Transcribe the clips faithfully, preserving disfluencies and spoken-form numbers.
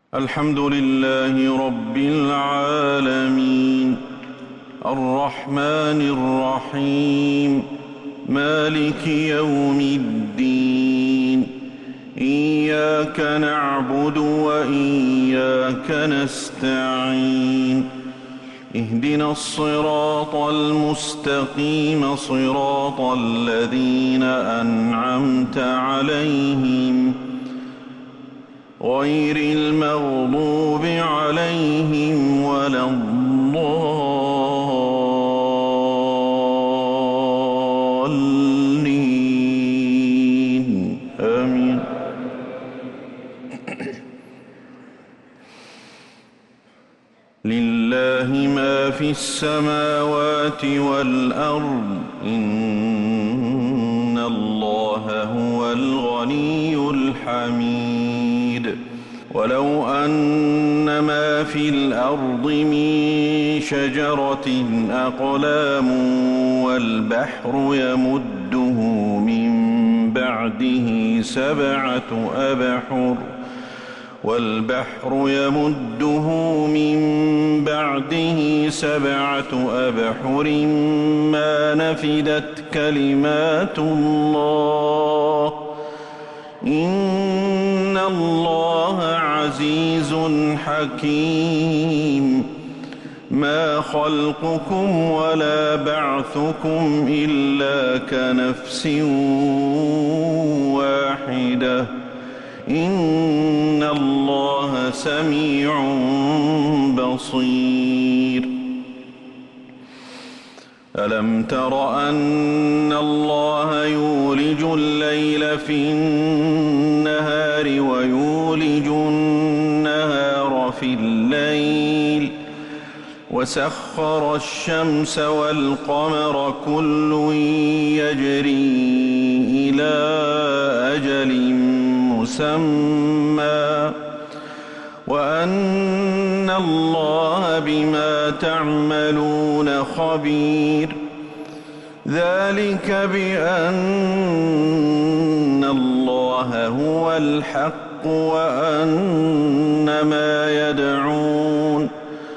الحمد لله رب العالمين الرحمن الرحيم مالك يوم الدين إياك نعبد وإياك نستعين اهدنا الصراط المستقيم صراط الذين أنعمت عليهم غير المغضوب عليهم ولا الضالين آمين. لله ما في السماوات والأرض إن الله هو الغني الحميد. ولو أن ما في الأرض من شجرة أقلام والبحر يمده من بعده سبعة أبحر والبحر يمده من بعده سبعة أبحر ما نفدت كلمات الله إن الله عزيز حكيم. ما خلقكم ولا بعثكم إلا كنفس واحدة إن الله سميع بصير. ألم تر أن الله يولج الليل في النهار ويولج النهار في الليل وسخر الشمس والقمر كل يجري إلى أجل مسمى وأن الله بما تعملون خبير. ذلك بأن الله هو الحق وأن ما يدعون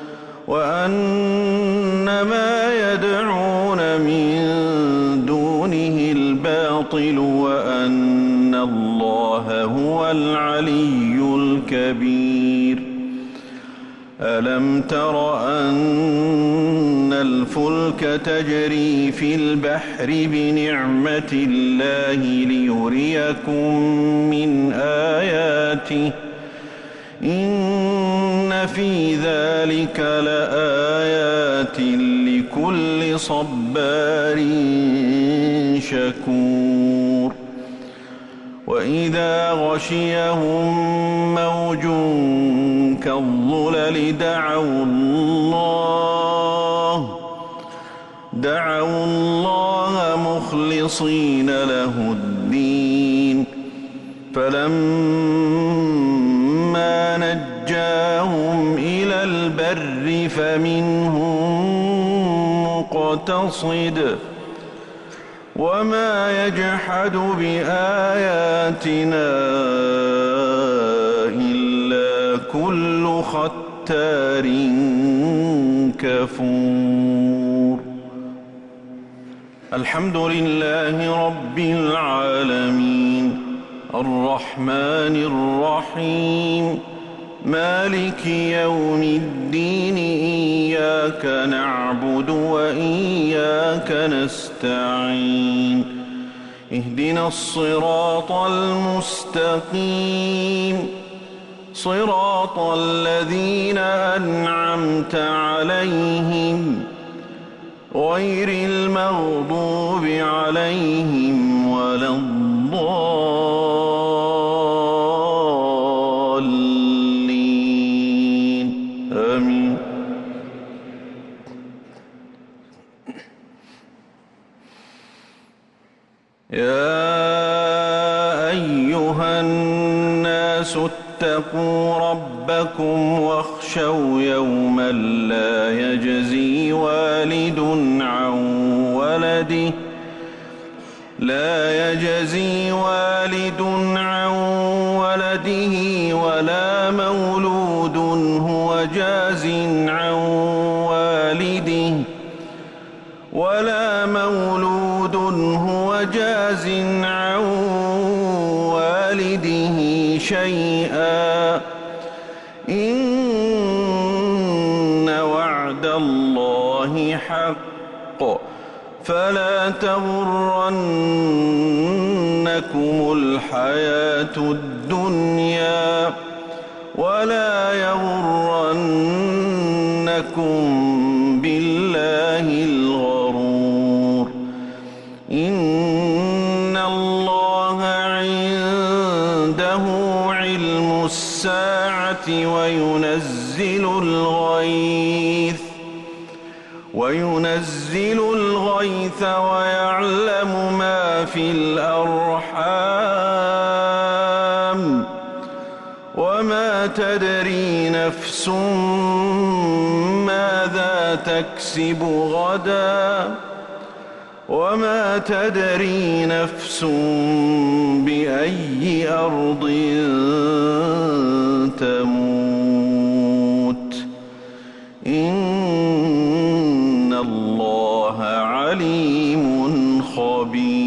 وأن ما يدعون من دونه الباطل وأن الله هو العلي الكبير. ألم تر أن الفلك تجري في البحر بنعمة الله ليريكم من آياته إن في ذلك لآيات لكل صبار شكور. وإذا غشيهم موج كالظلل دعوا الله دعوا الله مخلصين له الدين فلما نجاهم إلى البر فمنهم مقتصد وما يجحد بآياتنا إلا كل ختار كفور. الحمد لله رب العالمين الرحمن الرحيم مالك يوم الدين إياك نعبد وإياك نستعين اهدنا الصراط المستقيم صراط الذين أنعمت عليهم غير المغضوب عليهم ولا الضالين آمين. يا أيها الناس اتقوا ربكم واخشوا يوما لا يجزي والد عن ولده لا يجزي يجزي والد عن ولده ولا مولود هو جاز عن والده ولا مولود هو جاز عن والده شيئا إن وعد الله حق فلا تغرنكم الحياة الدنيا ولا يغرنكم بالله الغرور إن الله عنده علم الساعة وينزل الغيث وينزل الغيث ويعلم ما في الأرحام وما تدري نفس ماذا تكسب غدا وما تدري نفس بأي أرض تموت إن الله عليم خبير.